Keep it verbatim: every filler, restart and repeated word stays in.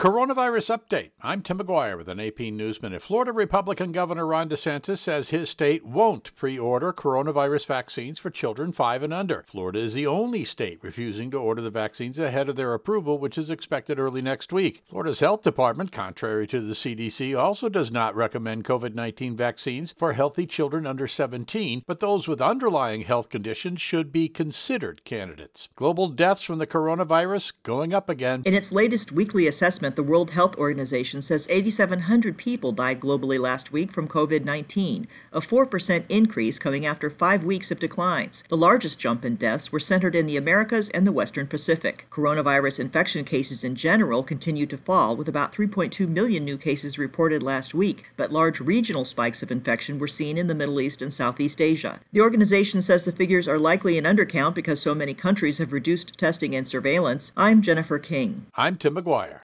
Coronavirus update. I'm Tim McGuire with an A P News Minute. Florida Republican Governor Ron DeSantis says his state won't pre-order coronavirus vaccines for children five and under. Florida is the only state refusing to order the vaccines ahead of their approval, which is expected early next week. Florida's health department, contrary to the C D C, also does not recommend COVID nineteen vaccines for healthy children under seventeen, but those with underlying health conditions should be considered candidates. Global deaths from the coronavirus going up again. In its latest weekly assessment, the World Health Organization says eight thousand seven hundred people died globally last week from COVID nineteen, a four percent increase coming after five weeks of declines. The largest jump in deaths were centered in the Americas and the Western Pacific. Coronavirus infection cases in general continue to fall, with about three point two million new cases reported last week, but large regional spikes of infection were seen in the Middle East and Southeast Asia. The organization says the figures are likely an undercount because so many countries have reduced testing and surveillance. I'm Jennifer King. I'm Tim McGuire.